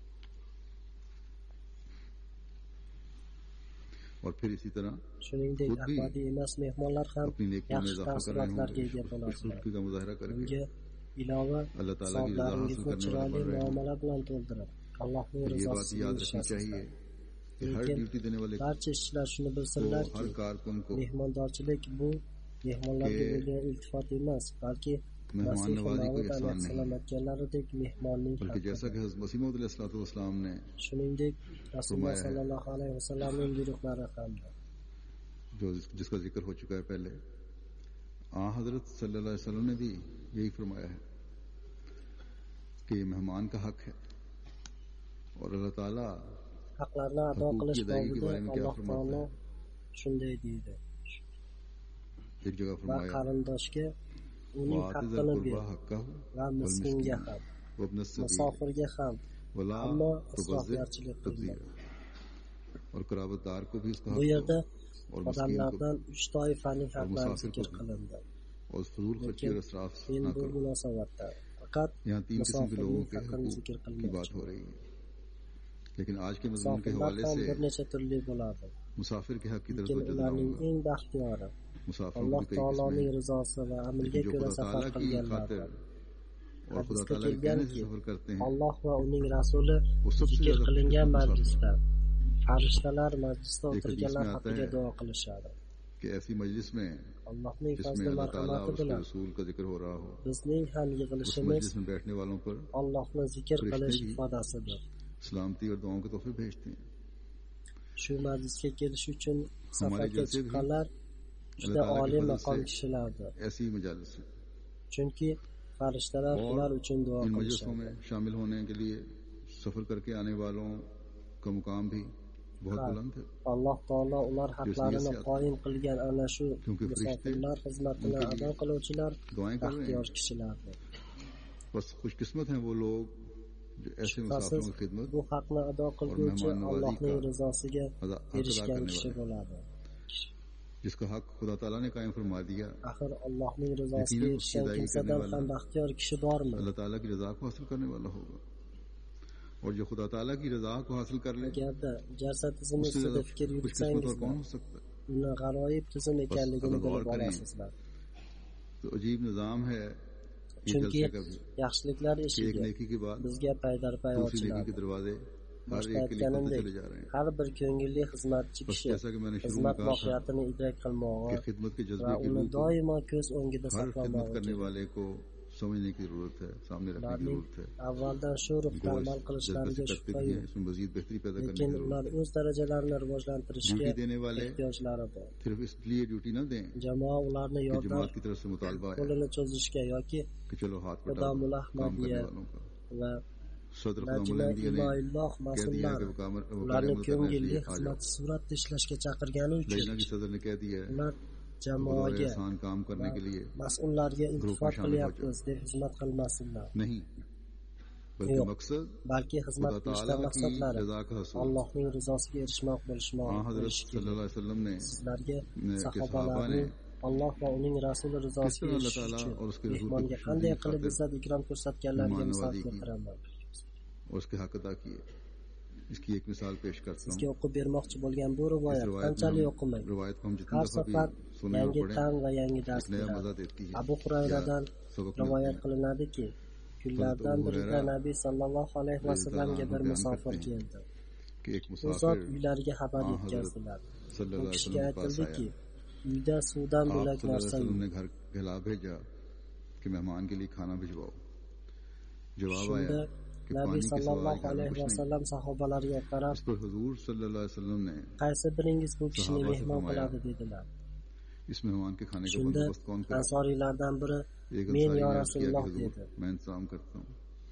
और फिर इसी तरह Shuningdek, खुद भी abadiy emas mehmonlar ham अपनी नेकियों में yaxshi इजाफा कर रहे taassurotlarga ega होंगे. bo'ladilar. खुशखुल्की का मुजाहिरा करके Bunga ilova अल्लाह ताला की रज़ा हासिल hisoblaringizni करने वाले chiroyli बन रहे हैं. muomala bilan to'ldirib, Allohning ये बात rizosiga याद रखनी चाहिए erishasizlar. कि हर Lekin ड्यूटी देने वाले barcha ishchilar shuni को, bilsinlarki, हर कारकुन को mehmondorchilik bu mehmonlarga के bo'lgan iltifot emas, balki मेहमान Masih नवाजी कोई Maud एहसान नहीं, alayhissalom aytganlaridek mehmonning बल्कि जैसा कि haqqidir. हज़रत मसीह मौऊद अलैहिस्सलाम ने Shuningdek, Rasululloh फरमाया है, sallallohu alayhi vasallamning buyruqlari hamdir. जो जिसका जिक्र हो चुका है पहले, आ हजरत सल्लल्लाहु अलैहि वसल्लम ने भी यही फरमाया है कि ये मेहमान का हक है और अल्लाह ताला Haqlarni ado हकूक़ qilish की अदायगी के bobida बारे में क्या Alloh फरमाता taolo है. shunday deydi: एक जगह va फरमाया qarindoshga uning वातिज़ haqqini कुर्बा ber हक़्क़हु va वल miskinga मिस्कीन ham, वब्न अस्सबील musofirga ham, वला ammo तुबज़्ज़िर isrofgarchilik तब्ज़ीरा. qilma. और कराबतदार को भी उसका Bu हक yerda और मस्कीन को odamlardan uch toifaning और haqlari मुसाफिर को zikr भी qilindi. और फजूल खर्ची और Lekin इसराफ men ना bu करो. munosabatda faqat यहाँ तीन किस्म के लोगों musofirning के haqqini हकूक़ zikr की बात हो qilmoqchiman. रही है. लेकिन आज के मज़मून के Musofirlar हवाले ham से bir necha turli bo'ladi. मुसाफिर के हक की तरफ Lekin तवज्जो ularning दिलाऊंगा. eng baxtiyori मुसाफिरों Alloh की कई taoloning किस्में, rizosi va लेकिन amriga जो ko'ra खुदा safar ताला की खातिर qilganlardir. और खुदा Hadisda ताला के कहने से kelganki, सफर करते हैं, Alloh va uning rasuli वो सबसे zikr ज्यादा qilingan खुशकिस्मत majlisda farishtalar majlisda एक हदीस o'tirganlar में आता haqqiga है duo qilishadi. कि ऐसी मजलिस में Allohning जिसमें fazli अल्लाह ताला marhamati और उसके bilan रसूल का जिक्र हो रहा हो, bizning ham उस yig'ilishimiz मजलिस में बैठने वालों पर Allohni zikr फरिश्ते qilish भी ifodasidir. सलामती और दुआओं के तोहफे भेजते हैं. Shu majlisga kelish uchun हमारे safarga जैसे भी chiqqanlar juda अल्लाह ताला oliy की maqom फजल से kishilardir. ऐसी मजालिस है. Chunki farishtalar ular और uchun duo इन मजलिसों qilishadi. में शामिल होने के लिए सफर करके आने वालों का मुकाम भी बहुत Ha, बुलंद है. Alloh taolo ular haqlarini niyat- qoyim qilgan ana shu Chunki farishte musofirlar xizmatini उनके लिए ado qiluvchilar दुआएं कर रहे baxtiyor हैं. kishilardir. बस खुशकिस्मत हैं वो लोग जो ऐसे मुसाफिरों Shubhasiz की खिदमत bu haqni ado qilguvchi mehmon navozi Allohning ka rizosiga अदा अदा erishgan करने kishi वाले, bo'ladi. जिसका हक खुदा ताला ने कायम फरमा दिया. Axir Allohning rizosiga Yaqindan erishgan उसकी kimsadan अदायगी ham करने baxtiyor kishi bormi? अल्लाह ताला की रजा को हासिल करने वाला होगा. और जो खुदा ताला की रजा को हासिल कर ले, Agarda jalsa tizimi उससे ustida ज्यादा fikr खुशकिस्मत और कौन yuritsangiz, हो सकता है. uni g'aroyib tizim ekanligini agar g'or bilib qiling. olasizlar. तो अजीब निजाम है ये Chunki जलसे का भी yaxshiliklar कि एक eshigi नेकी के बाद bizga paydarpay दूसरी नेकी के ochiladi. दरवाजे हर Boshda एक के लिए खुलते aytganimdek, चले जा रहे हैं. har bir ko'ngilli xizmatchi बस kishi जैसा कि मैंने शुरू में xizmat कहा था mohiyatini idrok कि qilmog'i खिदमत के va जज्बे की uni रूह को doimo ko'z o'ngida हर खिदमत saqlamog'i करने kerak. वाले को समझने की जरूरत है, सामने रखने की Ularning जरूरत है. avvaldan shu ruhda गोश्त amal जज्बे qilishlariga से करते shubha भी हैं, yo'q. इसमें मजीद बेहतरी पैदा करने की Lekin ular जरूरत है. o'z darajalarini rivojlantirishga ड्यूटी देने वाले ehtiyojlari bor. सिर्फ इसलिए ड्यूटी न दें Jamoa ularni कि yordam जमात की तरफ से मुतालबा है qo'lini cho'zishga yoki कि चलो हाथ बटा Xudamul दो काम करने Ahmadiyya वालों का. va सदर Najma खुदामुल्लाह ने Iloilloh कह दिया mas'ullari कि वकामर ularni वकामत करने के ko'ngilli लिए आ जाओ. xizmat suratda ishlashga chaqirgani uchun लजना की सदर ने कह दिया है ular बदौर jamoaga एहसान काम करने के लिए mas'ullarga guruhga iltifot शामिल हो qilyapmiz deb xizmat qilmasinlar. नहीं, बल्कि Yo'q, मकसद balki xizmat खुदा qilishdan ताला की maqsadlari रजा का हसूल. Allohning rizosiga erishmoq bo'lishmoq हाँ हजरत bo'lishi kerak. सल्लल्लाहु अलैहि वसल्लम ने Sizlarga के सहाबा sahobalarning ने Alloh va uning rasuli किस rizosiga तरह अल्लाह erishish ताला uchun और उसके रसूल की mehmonga खुशनुदी qanday की qilib खातिर izzat ikrom ko'rsatganlariga mehmon misol नवाजी की keltiraman. और उसके हक अदा किए. इसकी एक मिसाल पेश करता Sizga हूँ. o'qib bermoqchi bo'lgan bu इस rivoyat रिवायत qanchalik में o'qimang, हम रिवायत को हम जितनी har दफा भी safar सुने और yangi पढ़ें ta'm va yangi dars एक नया मजा beradi. देती है. Abu Hurayradan सबक rivoyat मिलते हैं. qilinadiki, kunlardan Abu birida Hurayra Nabiy sallallohu alayhi vasallamga bir बयान musofir करते हैं keldi. कि एक U zot मुसाफिर uylariga xabar हाँ yetkazdilar. हजरत सल्लल्लाहु U अलैहि kishiga वसल्लम के पास aytildiki, आया. uyda suvdan आप bo'lak सल्लल्लाहु अलैहि narsa वसल्लम yo'q. ने घर कहला भेजा कि मेहमान के लिए खाना भिजवाओ. जवाब आया Shunda कि Nabiy पानी के सिवा sallallohu घर में alayhi कुछ नहीं. vasallam sahobalariga qarab, इस पर हुजूर सल्लल्लाहु अलैहि वसल्लम ने qaysi biringiz bu kishini Sahaba se mehmon farmaya, qiladi dedilar. इस मेहमान के खाने का Shunda बंदोबस्त कौन करे? Ansoriylardan biri एक men अंसारी yo ने अर्ज किया कि Rasululloh हुजूर dedi. मैं इंतजाम करता हूँ.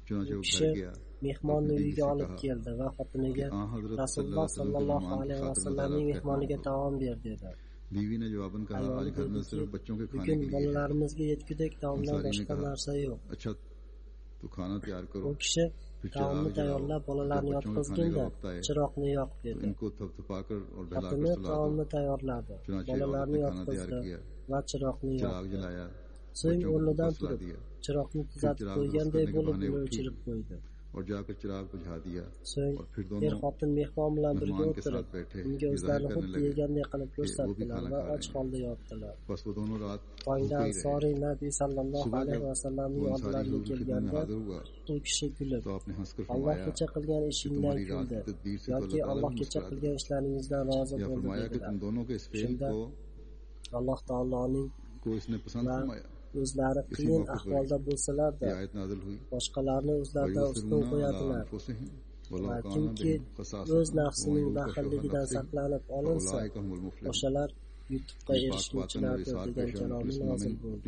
चुनांचे वो kishi घर गया mehmonni अपनी बीवी uyiga से olib कहा keldi va xotiniga कि आ हजरत rasululloh सल्लल्लाहु sollallohu अलैहि alayhi वसल्लम vasallamning mehmoniga taom ber dedi. बीवी ने जवाबन कहा आज घर में सिर्फ बच्चों के खाने bugun के लिए है bolalarimizga yetgulik taomdan अंसारी ने boshqa कहा narsa yo'q. अच्छा तो खाना तैयार करो u kishi फिर taomni चिराग जलाओ tayyorlab जब bolalarni बच्चों के खाने का yotqizganda वक्त आए chiroqni yoq तो dedi. इनको थपथपाकर और बहलाकर xotini सुला दो taomni tayyorladi, चुनांचे bolalarni औरत ने खाना तैयार yotqizdi किया va chiroqni चिराग yoqdi. जलाया so'ng बच्चों को o'rnidan भूखा सुला turib दिया chiroqni फिर tuzatib चिराग दुरुस्त qo'yganday करने के bo'lib बहाने uni उठी o'chirib qo'ydi. और जाकर चिराग बुझा दिया so'ng और फिर er दोनों xotin mehmon bilan birga मेहमान के साथ o'tirib बैठे unga ये o'zlarini जाहिर करने xuddi लगे yeganday qilib कि वो भी ko'rsatdilar खाना va खा och रहे holda हैं yotdilar. बस वो दोनों रात tongda भूखे ही ansoriy रहे nabiy sallallohu सुबह alayhi जब vasallamning वो अंसारी oldilariga हुजूर की खिदमत में kelganda हाजिर हुआ u kishi kulib तो आपने हंसकर Alloh फरमाया kecha qilgan कि ishingdan तुम्हारी रात kuldi की तदबीर से तो yoki अल्लाह ताला Alloh भी kecha मुस्कुरा qilgan दिया ishlaringizdan rozi या bo'ldi फरमाया कि dedilar. तुम दोनों के इस फेल shunda को Alloh taoloning को इसने पसंद va फरमाया o'zlari इसी qiyin मौके पर ahvolda ये bo'lsalar-da आयत नाजिल हुई boshqalarni o'zlaridan ustun qo'yadilar. Va kimki o'z nafsining baxilligidan saqlanib olinsa, o'shalar yutuqqa erishuvchilardir degan kalomi nozil bo'ldi.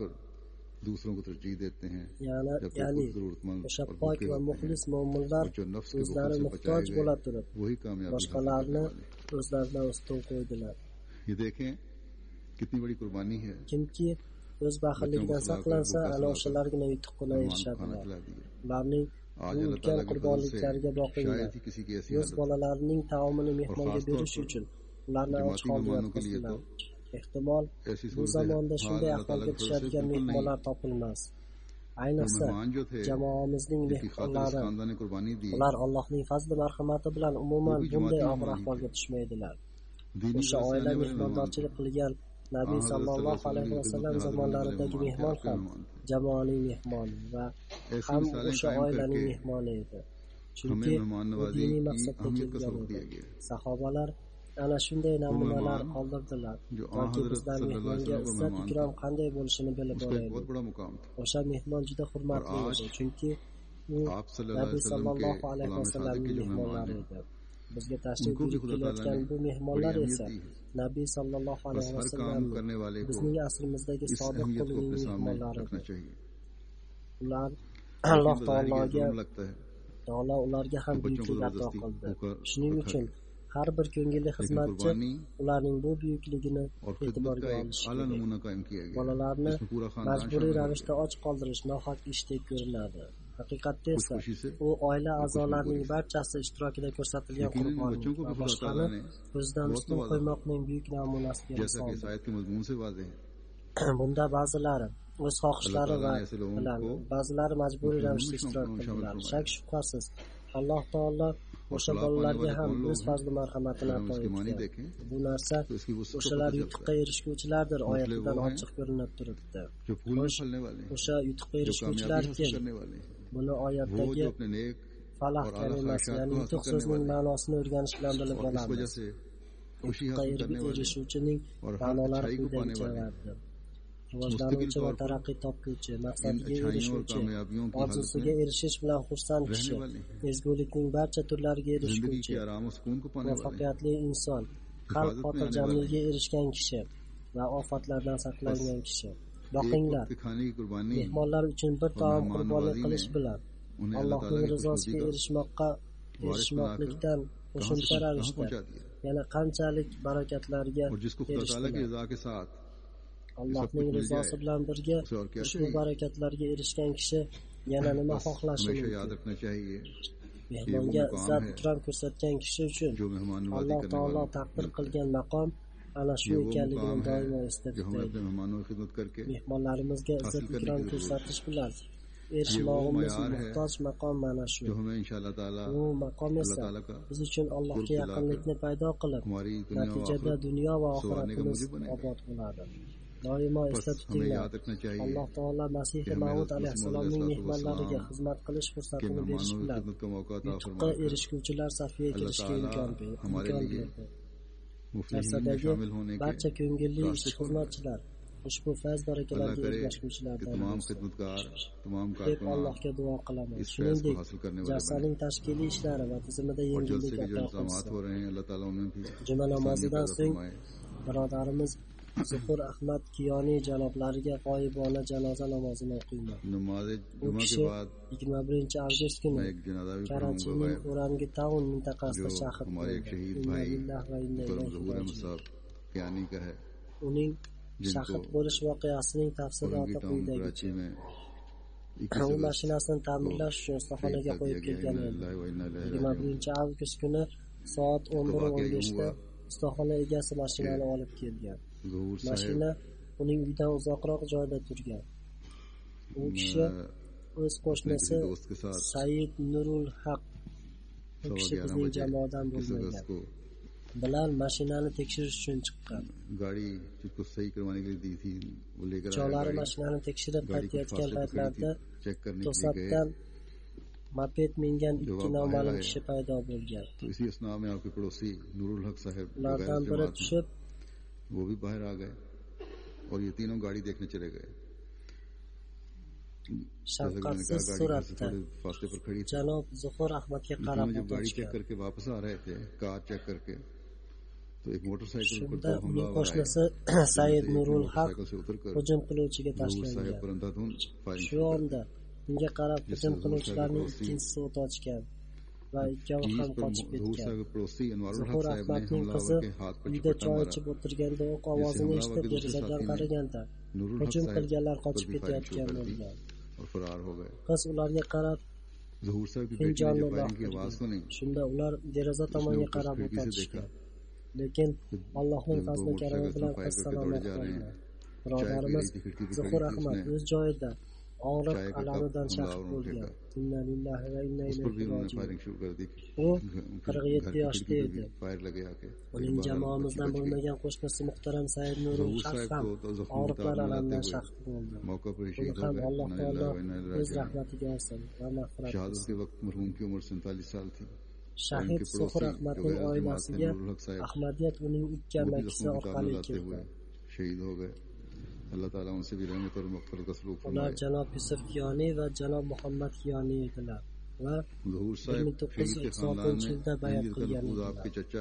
दूसरों को तरजीह देते हैं ya'ni o'sha pok va muxlis mo'minlar o'zlari muhtoj bo'la turib boshqalarni o'zlaridan ustun qo'ydilar. ये देखें कितनी बड़ी कुर्बानी है kimki o'z baxilligidan saqlansa ana o'shalargina yutuqqa erishadilar. ularning bu ulkan qurbonliklariga boqinglar. o'z bolalarining taomini mehmonga berish uchun ularni och holda yotqizdilar. ehtimol bu zamonda shunday ahvolga tushadigan mehmonlar topilmas. ayniqsa jamoamizning mehmonlari ular Allohning fazli marhamati bilan umuman bunday og'ir ahvolga tushmaydilar. o'sha oila mehmondorchilik qilgan Nabiy sallallohu alayhi vasallam zamonlaridagi mehmon ham jamoaning mehmoni va ham o'sha oilaning mehmoni edi. chunki bu diniy maqsadda kelgan edi. sahobalar ana shunday namunalar qoldirdilar yoki bizlar mehmonga izzat ikrom qanday bo'lishini bilib olaylik. o'sha mehmon juda hurmatli edi chunki u Nabiy sallallohu alayhi vasallamning mehmonlari edi. bizga tashrif buyurib kelayotgan bu mehmonlar esa Nabiy sallallohu alayhi vasallam bizning asrimizdagi sodiq qulining mehmonlari edi. ular Alloh taologa taolo ularga ham buyuklik ato qildi. shuning uchun har bir ko'ngilli xizmatchi ularning bu buyukligini e'tiborga olishi kerak. bolalarni majburiy ravishda och qoldirish nohaq ishdek ko'rinadi. haqiqatda esa u oila a'zolarining barchasi ishtirokida ko'rsatilgan qurbonlik va boshqani o'zidan ustun qo'ymoqning buyuk namunasiga misol. bunda ba'zilari o'z xohishlari va bilan ba'zilari majburiy ravishda ishtirok qildilar. shak shubhasiz Alloh taolo o'sha bolalarga ham o'z fazli marhamatini ato etdi. bu narsa o'shalar yutuqqa erishguvchilardir oyatidan ochiq ko'rinib turibdi. o'sha yutuqqa erishguvchilar kim? buni oyatdagi falah kalimasi ya'ni yutuq so'zining ma'nosini o'rganish bilan bilib olamiz. yutuqqa erishuvchining ma'nolari quyidagichalardir. rivojlanuvchi va taraqqiy topguvchi, maqsadiga erishuvchi, orzusiga erishish bilan xursand kishi, ezgulikning barcha turlariga erishuvchi, muvaffaqiyatli inson, xalq xotirjamligiga erishgan kishi va ofatlardan saqlangan kishi. boqinglar, mehmonlar uchun bir taom qurbonlik qilish bilan Allohning rizosiga erishmoqqa erishmoqlikdan qo'shimcha ravishda yana qanchalik barakatlarga erishdilar. Allohning rizosi bilan birga ushbu barakatlarga erishgan kishi yana nima xohlashi mumkin? mehmonga izzat ikrom ko'rsatgan kishi uchun Alloh taolo taqdir qilgan maqom ana shu ekanligini doimo esda tutaylik. mehmonlarimizga izzat ikrom ko'rsatish bilan erishmog'imiz muhtoj maqom mana shu. Bu maqom esa biz uchun Allohga yaqinlikni paydo qilib, natijada dunyo va oxiratimiz obod bo'ladi. Doimo esda tutinglar. Alloh taolo Masih Maud alayhissalomning mehmonlariga xizmat qilish fursatini berish bilan yutuqqa erishguvchilar safiga kirishga imkon berdi. Narsadagi barcha ko'ngilli ishchi xizmatchilar ushbu fayz barakalarga ergashuvchilardan deb Allohga duo qilamiz. Shuningdek, jalsaning tashkiliy ishlari va tizimida yengillik ato qilsin. Juma namozidan so'ng birodarimiz Zuhur Ahmad Kiyoniy janoblariga g'oyibona janoza namozini o'qiyman. U kishi yigirma birinchi avgust kuni Karachining Orangutown mintaqasida shahid bo'ldi. Uning shahid bo'lish voqeasining tafsiloti quyidagicha. U mashinasini ta'mirlash uchun ustaxonaga qo'yib kelgan edi. yigirma birinchi avgust kuni soat o'n bir o'n beshda ustaxona egasi mashinani olib kelgan. Mashina uning uyidan uzoqroq joyda turgan. U kishi o'z qo'shnisi Said Nurul Haq, u kishi bizning jamoadan bo'lmagan, bilan mashinani tekshirish uchun chiqqan. Cholari mashinani tekshirib qaytayotgan paytlarda to'satdan moped mingan ikki noma'lum kishi paydo bo'lgan. Ulardan biri tushib, वो भी बाहर आ गए और ये तीनों गाड़ी देखने चले गए. shafqatsiz suratda janob Zuhur Ahmadga qarab गाड़ी चेक करके वापस आ रहे थे, कार चेक करके, तो एक मोटरसाइकिल पर shunda uning qo'shnisi Said Nurul Haq hujum qiluvchiga tashlangan. Shu onda unga qarab hujum qiluvchilarning ikkinchisi o't ochgan va ikkovi ham qochib ketgan. Zuhur Ahmadning qizi uyda choy ichib o'tirganda o'q ovozini eshitib derazadan qaraganda hujum qilganlar qochib ketayotgan bo'lgan. Qiz ularga qarab shunda ular deraza tomonga qarab o't ochishgan. Lekin Allohning fazli karami bilan qiz salomat qolgan. Birodarimiz Zuhur Ahmad o'z joyida og'riq alamidan shahid bo'lgan. Inna lillahi va inna ilayhi rojiun. U qirq yetti yoshda edi. Uning jamoamizdan bo'lmagan qo'shnisi muhtaram Said Nurul Haq ham og'riqlar alamidan shahid bo'ldi. Uni ham Alloh taolo o'z rahmatiga olsin va mag'firat qilsin. Shahid Zuhur Ahmadning oilasiga Ahmadiyat uning ikki amakisi orqali keldi. Allah Taala unse bir rahmet और मग़फ़िरत का सलूक फरमाए. Ular janob Yusuf Kiyoniy va janob Muhammad Kiyoniy edilar va bir ming to'qqiz yuz o'ttiz oltinchi yilda bay'at qilgan edilar.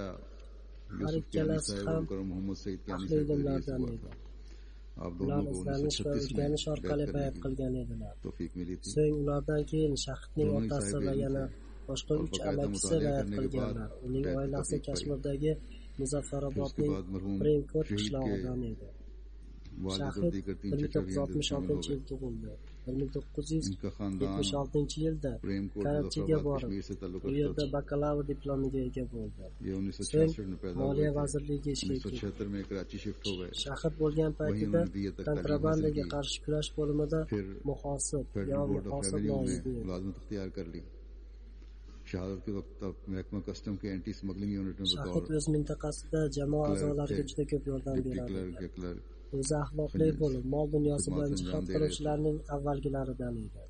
Har ikkalasi ham ahli ilmlardan edi. Ular izlanish va o'rganish orqali bay'at qilgan edilar. So'ng ulardan keyin shahidning otasi va yana boshqa uch amakisi bay'at qilganlar. Uning oilasi Kashmirdagi Muzaffarobodning Premkot qishlog'idan edi. Shahid bir ming to'qqiz yuz oltmish oltinchi yil tug'ildi. bir ming to'qqiz yuz yetmish oltinchi yilda Karachiga borib, u yerda bakalavr diplomiga ega bo'ldi. So'ng Moliya vazirligiga ishga kirdi. Shahid bo'lgan paytida kontrabandaga qarshi kurash bo'limida muhosib yo muhosib noibi. शहादत के वक्त तब महकमा custom के anti smuggling unit में Shahid o'z mintaqasida jamoa a'zolariga juda ko'p yordam beradi. O'zi axloqli bo'lib, mol dunyosi bilan jihad qiluvchilarning avvalgilaridan edi.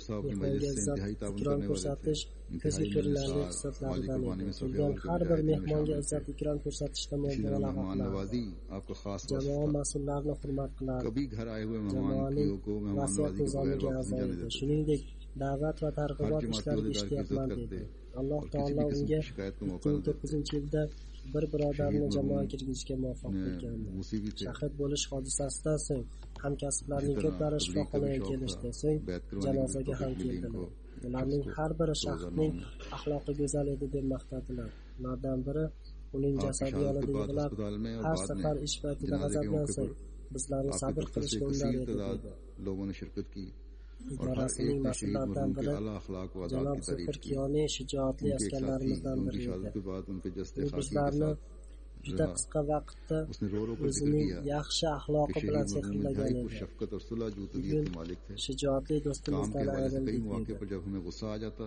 Ikrom ko'rsatish ko'zga ko'rinarli xislatlaridan edi. Kelgan har bir mehmonga izzat ikrom ko'rsatishda muomala qilardi. Jamoa mas'ullarni hurmat qilardi. Jamoaning vasiyat nizomiga a'zo edi. Shuningdek, da'vat va targ'ibot ishlariga ishtiyoqmand edi. Alloh taolo unga ikki ming to'qqizinchi yilda bir birodarni jamoaga kirgizishga muvaffaq bo'lgandi. Shahid bo'lish hodisasidan so'ng hamkasblarning ko'plari shifoxonaga kelishdi. So'ng janozaga ham keldilar. Ularning har biri shahidning axloqi go'zal edi deb maqtadilar. Ulardan biri uning jasadi yonida yig'lab, har safar ish paytida g'azablansak, bizlarni sabr qilishga undar edi dedi. Idorasining mas'ullaridan biri janob Zuhur Kiyoniy shijoatli askarlarimizdan biri edi. U bizlarni juda qisqa vaqtda o'zining yaxshi axloqi bilan sehrlagan edi. Bugun shijoatli do'stimizdan ayrildik dedi.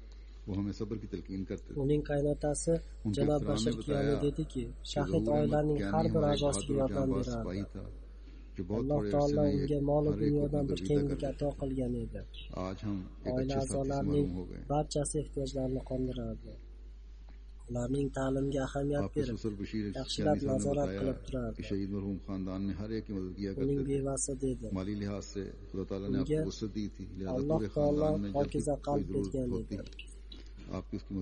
Uning qaynotasi janob Bashir Kiyoniy dediki, shahid oilaning har bir a'zosiga yordam berardi. Alloh taolo unga mol va dunyodan bir kenglik ato qilgan edi. Oila a'zolarining barchasi ehtiyojlarini qondirardi. Ularning ta'limiga ahamiyat berib, yaxshilab nazorat qilib turardi. Uning bevasi dedi. Unga Alloh taolo pokiza qalb bergan edi.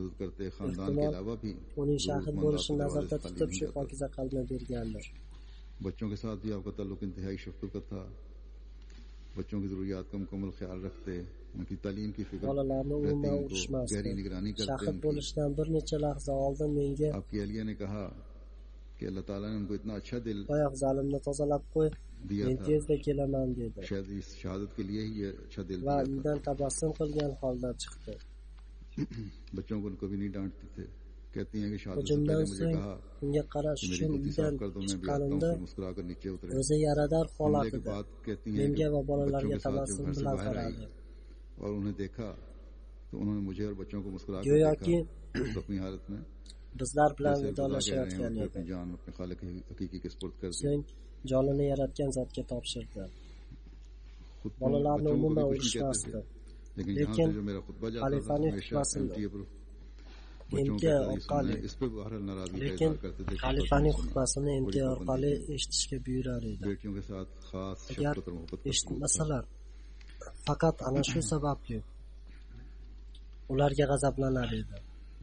Ehtimol uning shahid bo'lishini nazarda tutib shu pokiza qalbni bergandir. बच्चों के साथ भी आपका ताल्लुक इंतहाई शफकत का था बच्चों की जरूरियात का मुकम्मल ख्याल रखते उनकी तालीम की फिक्र bolalarni umuman urishmasdi गहरी निगरानी करते shahid bo'lishidan bir necha lahza oldin menga आपकी अलिया ने कहा कि अल्लाह ताला ने उनको इतना अच्छा दिल oyoq zalimni tozalab qo'y men tezda kelaman dedi शायद इस शहादत के लिए ही ये अच्छा दिल va दिया था uydan tabassum qilgan holda chiqdi बच्चों को कभी नहीं डांटते थे कहती हैं कि शहादत से hujumdan पहले मुझे so'ng कहा unga qarash कि मेरी uchun गलती uydan साफ कर दो मैं भी आता हूँ chiqqanimda फिर मुस्कुरा कर नीचे उतरे o'zi yarador हमले के holatida बाद कहती हैं menga va कि bolalarga बच्चों के साथ जब tabassum घर से bilan बाहर आई qaradi और उन्हें देखा तो उन्होंने मुझे और बच्चों को मुस्कुरा कर go'yoki देखा तो अपनी हालत में bizlar bilan जैसे खुदा कह रहे vidolashayotgan हैं कि edi अपनी जान अपने खालिक के हकीकी के सुपुर्द कर दी so'ng jonini yaratgan zotga topshirdi खुद तो bolalarni बच्चों को umuman कभी कुछ नहीं कहते urishmasdi थे लेकिन यहाँ lekin से जो मेरा खुतबा जाता था xalifaning हमेशा xutbasini एमटीए पर बच्चों के MTA हदीस orqali सुनने इस पे बहरहाल नाराजगी का lekin इजहार करते थे कि xalifaning सुना। xutbasini बड़ी MTA पाबंदी orqali थी। eshitishga buyurar edi बेटियों के साथ खास agar शफकत और मोहब्बत का सलूक था। eshitmasalar faqat ana shu sababli ularga g'azablanar edi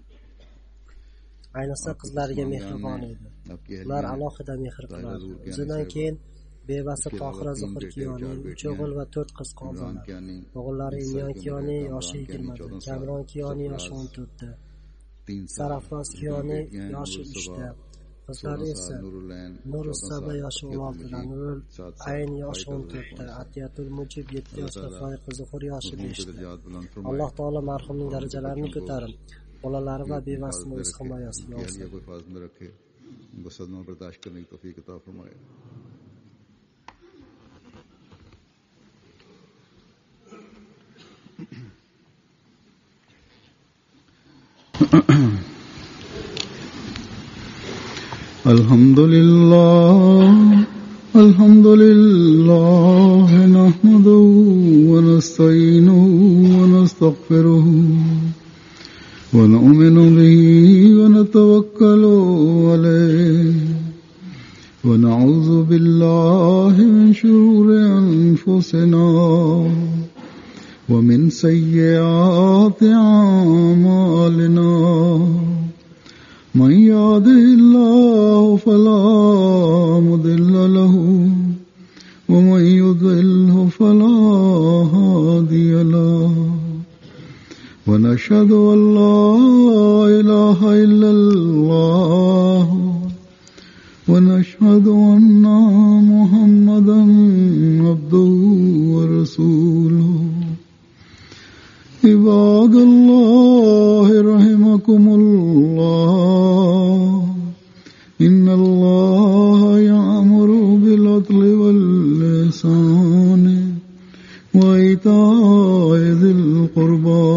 ayniqsa आपके qizlariga उस्मान mehribon ने edi आपकी ular अहलिया alohida mehr ताहिरा qilardi ज़ुल्कियानी o'zidan साहिबा, keyin bevasi इसके अलावा tohira तीन zuhur बेटे और kiyoning चार uch बेटियां o'g'il va to'rt qiz Imran qoldilar कियानी o'g'illari बीस imyon साल की kiyoni उम्र में, yoshi कामरान कियानी yigirmada चौदह साल, kamron kiyoni yoshi Sarfaraz o'n to'rtda तीन साल, sarafroz दो kiyoni बेटियां हैं, yoshi नूर uchda सबा qizlari सोलह esa साल, नूरुलैन nuru चौदह saba साल, yoshi अतियतुल o'n oltida मुजीब nurul सात साल, ayn yoshi फाइकल o'n जुल्फ to'rtda पाँच साल। atiyatul mujib yetti अल्लाह yoshda ताला foiq zuhur yoshi मरहूम के beshda दर्जात बुलंद फरमाए alloh taolo marhumning और उनके darajalarini बच्चों को ko'tarib bolalari भी va अपनी हिफाजत bevasini में o'z रखे, himoyasiga उनकी olsin अहलिया को हिफाजत में रखे, उनको सदमा बर्दाश्त करने की तौफीक अता फरमाए। अल्हम्दुलिल्लाह अल्हम्दुलिल्लाह नहमदुहु व नस्तईनुहु व नस्तगफिरुहु व नु'मिनु बिही व नतवक्कलु अलैहि व नऊज़ु बिल्लाहि मिन शुरूरि अनफुसिना व मिन सय्यिआति अअमालिना من يهده الله فلا مضل له ومن يضلل فلا هادي له ونشهد أن لا إله إلا الله ونشهد أن محمدا عبده ورسوله عباد الله رحمكم الله إن الله يأمر بالعدل والإحسان وإيتاء ذي القربى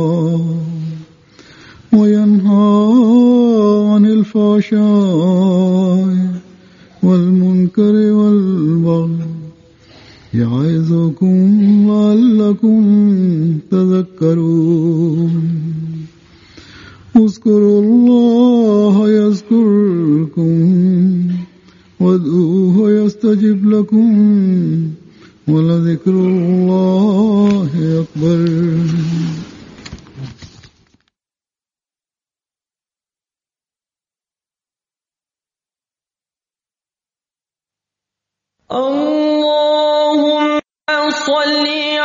وينهى عن الفحشاء والمنكر والبغي يعظكم لعلكم تذكرون اذكروا الله يذكركم وادعوه يستجب لكم ولذكر الله أكبر. اللهم صل